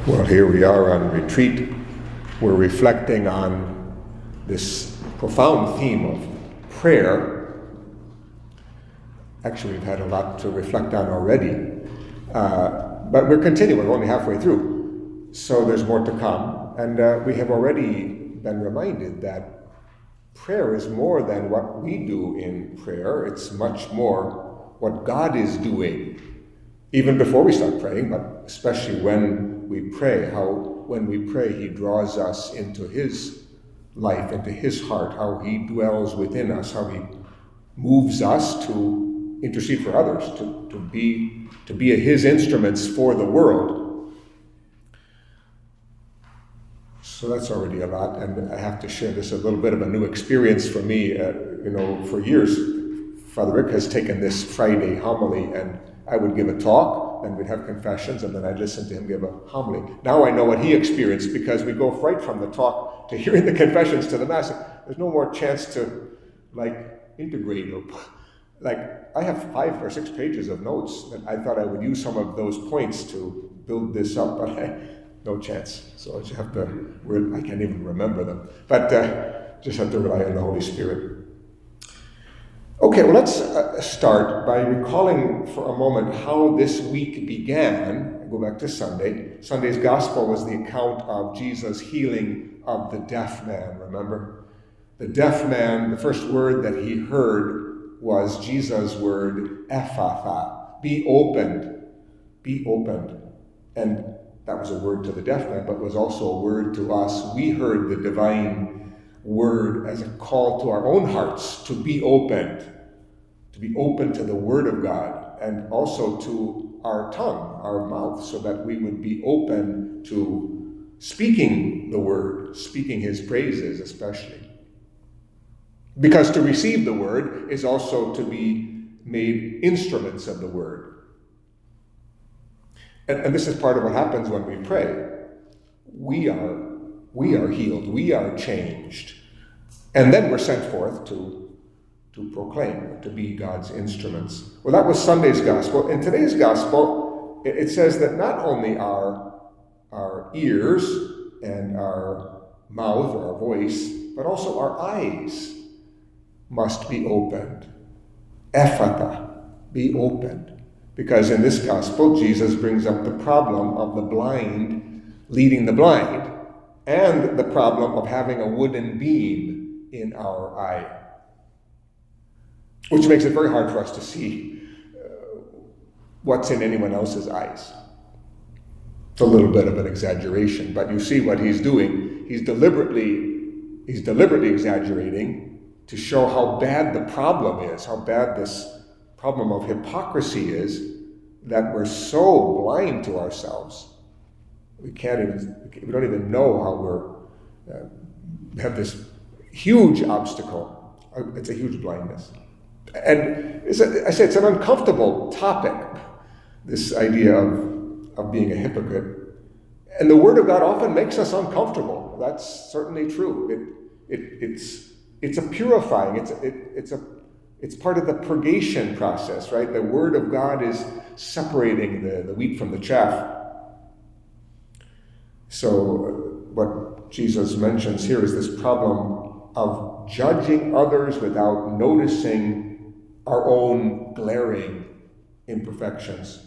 Well, here we are on retreat. We're reflecting on this profound theme of prayer. Actually, we've had a lot to reflect on already, but we're continuing. We're only halfway through, so there's more to come. And we have already been reminded that prayer is more than what we do in prayer. It's much more what God is doing, even before we start praying, but especially when we pray, how when we pray, He draws us into His life, into His heart, how He dwells within us, how He moves us to intercede for others, to be His instruments for the world. So that's already a lot, and I have to share this, a little bit of a new experience for me. For years, Father Rick has taken this Friday homily, and I would give a talk, then we'd have confessions, and then I'd listen to him give a homily. Now I know what he experienced, because we go right from the talk to hearing the confessions to the Mass. There's no more chance to, integrate. I have 5 or 6 pages of notes, and I thought I would use some of those points to build this up, but no chance. So I just have to, I can't even remember them. But just have to rely on the Holy Spirit. Okay, well, let's start by recalling for a moment how this week began. I go back to Sunday. Sunday's gospel was the account of Jesus' healing of the deaf man, remember? The deaf man, the first word that he heard was Jesus' word, Ephatha, be opened, be opened. And that was a word to the deaf man, but was also a word to us. We heard the divine word as a call to our own hearts to be opened to the Word of God, and also to our tongue, our mouth, so that we would be open to speaking the Word, speaking His praises especially. Because to receive the Word is also to be made instruments of the Word. And this is part of what happens when we pray. We are healed, we are changed. And then we're sent forth to proclaim, to be God's instruments. Well, that was Sunday's gospel. In today's gospel, it says that not only our ears and our mouth or our voice, but also our eyes must be opened. Ephatha, be opened. Because in this gospel, Jesus brings up the problem of the blind leading the blind, and the problem of having a wooden beam in our eye, which makes it very hard for us to see what's in anyone else's eyes. It's a little bit of an exaggeration, but you see what he's doing. He's deliberately exaggerating to show how bad the problem is, how bad this problem of hypocrisy is, that we're so blind to ourselves. We don't even know how we have this huge obstacle. It's a huge blindness. And I say it's an uncomfortable topic, this idea of being a hypocrite. And the Word of God often makes us uncomfortable. That's certainly true. It's a purifying. It's part of the purgation process, right? The Word of God is separating the wheat from the chaff. So what Jesus mentions here is this problem of judging others without noticing our own glaring imperfections.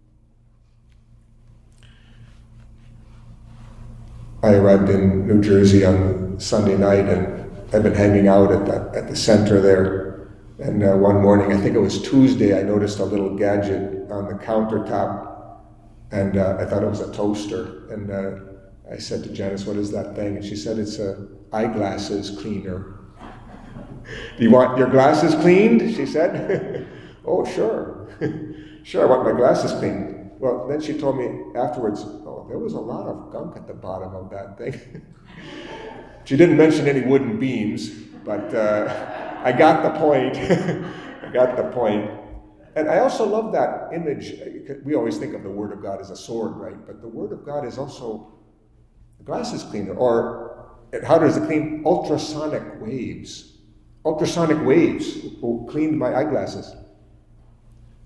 I arrived in New Jersey on Sunday night, and I've been hanging out at the center there. And one morning, I think it was Tuesday, I noticed a little gadget on the countertop, and I thought it was a toaster. And I said to Janice, "What is that thing?" And she said, "It's an eyeglasses cleaner." "Do you want your glasses cleaned?" she said. "Oh, sure. Sure, I want my glasses cleaned." Well, then she told me afterwards, there was a lot of gunk at the bottom of that thing. She didn't mention any wooden beams, but I got the point. I got the point. And I also love that image. We always think of the Word of God as a sword, right? But the Word of God is also a glasses cleaner. Or how does it clean? Ultrasonic waves. Ultrasonic waves who cleaned my eyeglasses.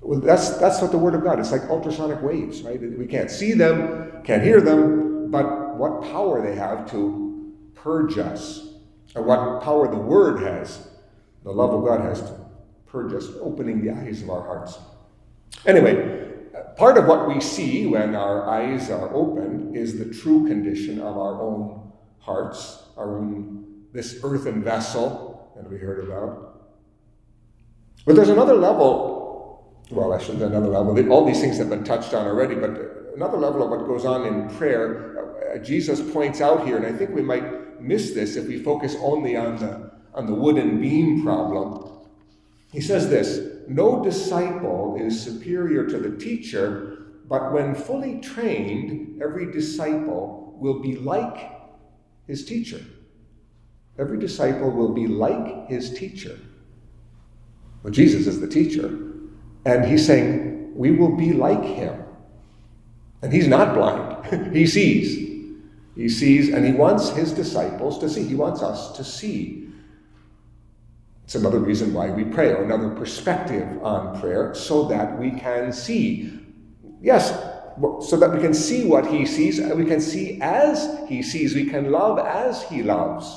Well, that's what the Word of God is. Like ultrasonic waves, right? We can't see them, can't hear them, but what power they have to purge us, or what power the Word has, the love of God has to purge us, opening the eyes of our hearts. Anyway, part of what we see when our eyes are opened is the true condition of our own hearts, this earthen vessel that we heard about. But there's another level, well, I shouldn't say another level, all these things have been touched on already, but another level of what goes on in prayer, Jesus points out here, and I think we might miss this if we focus only on the wooden beam problem. He says this, "No disciple is superior to the teacher, but when fully trained, every disciple will be like his teacher." Every disciple will be like his teacher. Well, Jesus is the teacher, and he's saying we will be like him. And he's not blind. He sees. He sees, and he wants his disciples to see. He wants us to see. It's another reason why we pray, or another perspective on prayer, so that we can see. Yes, so that we can see what he sees, and we can see as he sees. We can love as he loves.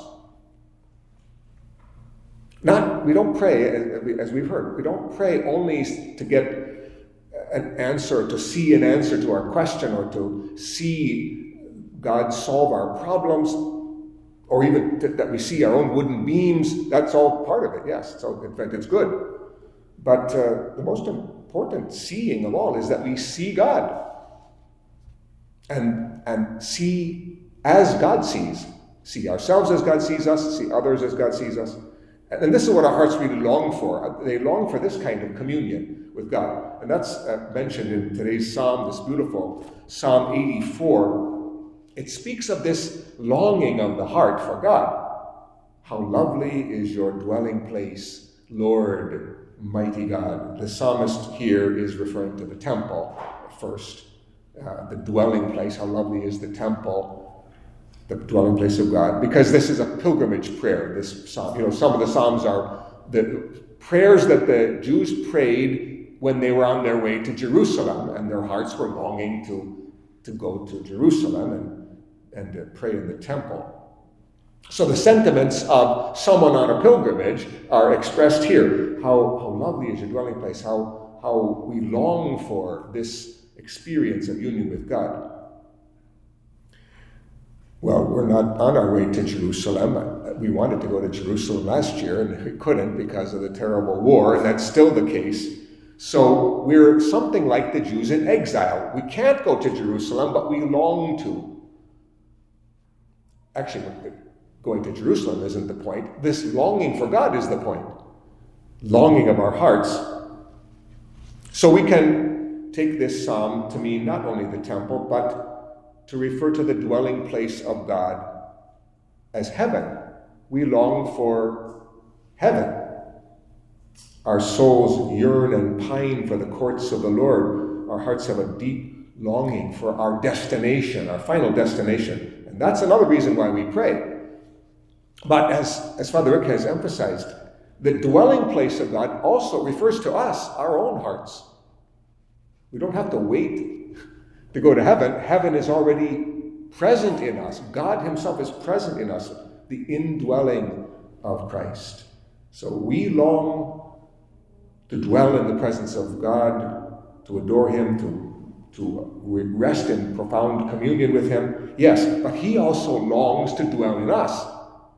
We don't pray, as we've heard, we don't pray only to get an answer, to see an answer to our question, or to see God solve our problems, or even that we see our own wooden beams. That's all part of it, yes. So, in fact, it's good. But the most important seeing of all is that we see God and see as God sees. See ourselves as God sees us, see others as God sees us. And this is what our hearts really long for. They long for this kind of communion with God. And that's mentioned in today's psalm, this beautiful Psalm 84. It speaks of this longing of the heart for God. How lovely is your dwelling place, Lord, mighty God. The psalmist here is referring to the temple first. The dwelling place, how lovely is the temple, the dwelling place of God. Because this is a pilgrimage prayer, this psalm. Some of the psalms are the prayers that the Jews prayed when they were on their way to Jerusalem, and their hearts were longing to go to Jerusalem and to pray in the temple. So the sentiments of someone on a pilgrimage are expressed here. How lovely is your dwelling place, how we long for this experience of union with God. Well, we're not on our way to Jerusalem. We wanted to go to Jerusalem last year, and we couldn't because of the terrible war, and that's still the case. So we're something like the Jews in exile. We can't go to Jerusalem, but we long to. Actually, going to Jerusalem isn't the point. This longing for God is the point. Longing of our hearts. So we can take this psalm to mean not only the temple, but to refer to the dwelling place of God as heaven. We long for heaven. Our souls yearn and pine for the courts of the Lord. Our hearts have a deep longing for our destination, our final destination. And that's another reason why we pray. But as Father Rick has emphasized, the dwelling place of God also refers to us, our own hearts. We don't have to wait to go to heaven. Heaven is already present in us. God himself is present in us, the indwelling of Christ. So we long to dwell in the presence of God, to adore him, to rest in profound communion with him. Yes, but he also longs to dwell in us.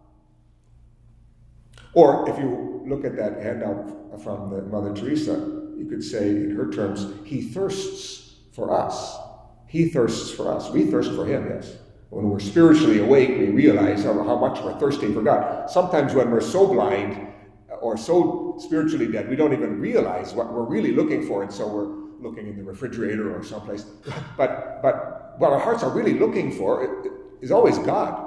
Or if you look at that handout from the Mother Teresa, you could say in her terms, he thirsts for us. He thirsts for us. We thirst for him, yes. When we're spiritually awake, we realize how much we're thirsting for God. Sometimes when we're so blind or so spiritually dead, we don't even realize what we're really looking for, and so we're looking in the refrigerator or someplace. But what our hearts are really looking for is always God.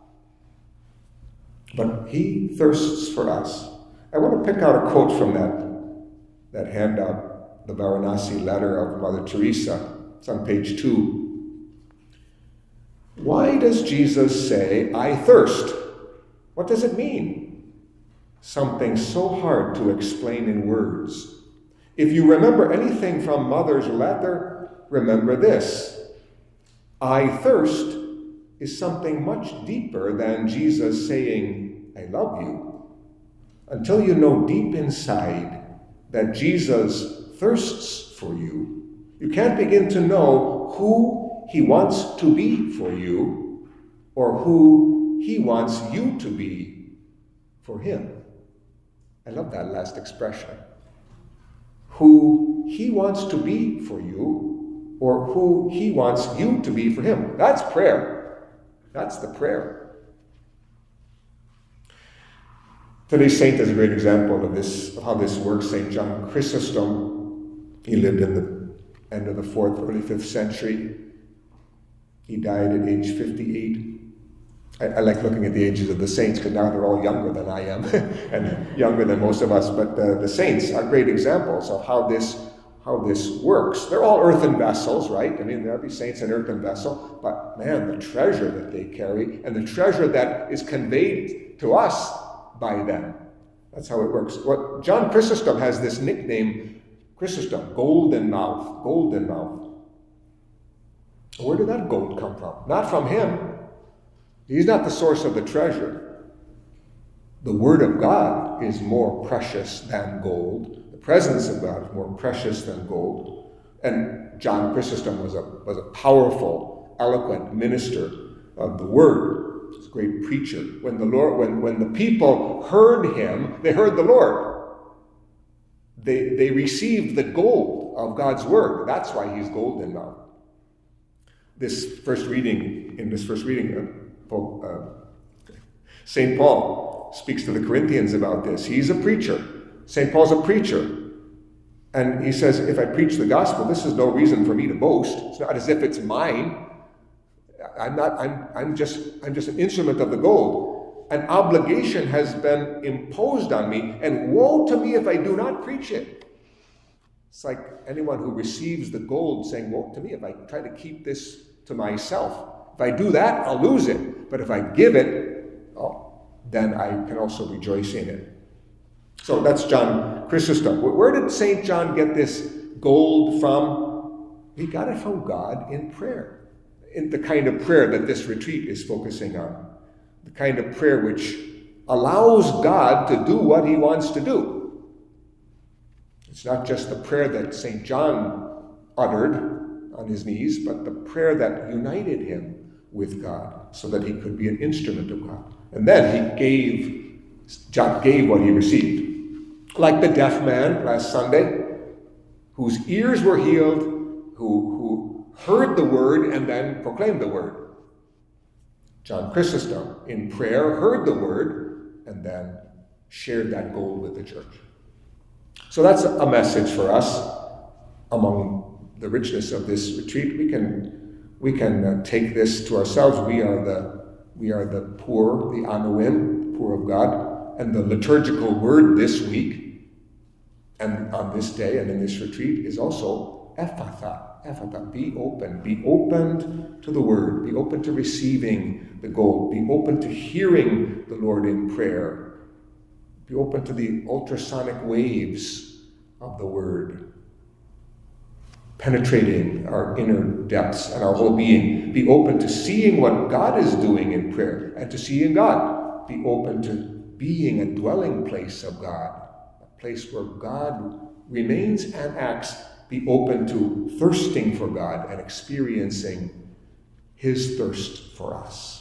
But he thirsts for us. I want to pick out a quote from that handout, the Varanasi letter of Mother Teresa. It's on page 2. Why does Jesus say, I thirst? What does it mean? Something so hard to explain in words. If you remember anything from Mother's letter, remember this. I thirst is something much deeper than Jesus saying, I love you. Until you know deep inside that Jesus thirsts for you, you can't begin to know who he wants to be for you or who he wants you to be for him. I love that last expression. Who he wants to be for you or who he wants you to be for him. That's prayer. That's the prayer. Today's saint is a great example of this, of how this works. St. John Chrysostom. He lived in the end of the 4th, early 5th century. He died at age 58. I like looking at the ages of the saints because now they're all younger than I am and younger than most of us. But the saints are great examples of how this works. They're all earthen vessels, right? I mean, every saint's an earthen vessel. But man, the treasure that they carry and the treasure that is conveyed to us by them. That's how it works. What John Chrysostom has this nickname, Chrysostom, golden mouth, golden mouth. Where did that gold come from? Not from him. He's not the source of the treasure. The Word of God is more precious than gold. The presence of God is more precious than gold. And John Chrysostom was a powerful, eloquent minister of the Word. He was a great preacher. When the people heard him, they heard the Lord. They received the gold of God's Word. That's why he's golden now. In this first reading, St. Paul speaks to the Corinthians about this. He's a preacher. St. Paul's a preacher. And he says, if I preach the gospel, this is no reason for me to boast. It's not as if it's mine. I'm just an instrument of the gold. An obligation has been imposed on me, and woe to me if I do not preach it. It's like anyone who receives the gold saying, woe to me if I try to keep this to myself. If I do that, I'll lose it. But if I give it, then I can also rejoice in it. So that's John Chrysostom. Where did St. John get this gold from? He got it from God in prayer. In the kind of prayer that this retreat is focusing on. The kind of prayer which allows God to do what he wants to do. It's not just the prayer that St. John uttered on his knees, but the prayer that united him with God so that he could be an instrument of God. And then John gave what he received. Like the deaf man last Sunday, whose ears were healed, who heard the word and then proclaimed the word. John Chrysostom, in prayer, heard the word and then shared that gold with the church. So that's a message for us. Among the richness of this retreat, we can take this to ourselves. We are the poor, the Anuim, the poor of God, and the liturgical word this week and on this day and in this retreat is also Ephatha. Ephatha, be opened to the word, be open to receiving the gold, be open to hearing the Lord in prayer, be open to the ultrasonic waves of the word, penetrating our inner depths and our whole being. Be open to seeing what God is doing in prayer and to seeing God. Be open to being a dwelling place of God, a place where God remains and acts. Be open to thirsting for God and experiencing his thirst for us.